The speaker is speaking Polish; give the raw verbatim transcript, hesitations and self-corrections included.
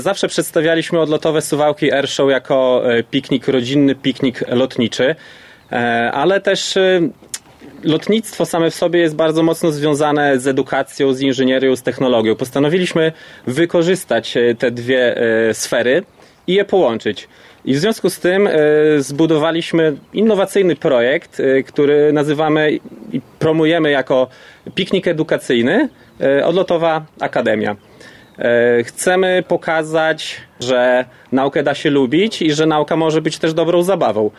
Zawsze przedstawialiśmy odlotowe Suwałki Airshow jako piknik rodzinny, piknik lotniczy, ale też lotnictwo same w sobie jest bardzo mocno związane z edukacją, z inżynierią, z technologią. Postanowiliśmy wykorzystać te dwie sfery i je połączyć. I w związku z tym zbudowaliśmy innowacyjny projekt, który nazywamy i promujemy jako piknik edukacyjny Odlotowa Akademia. Chcemy pokazać, że naukę da się lubić i że nauka może być też dobrą zabawą.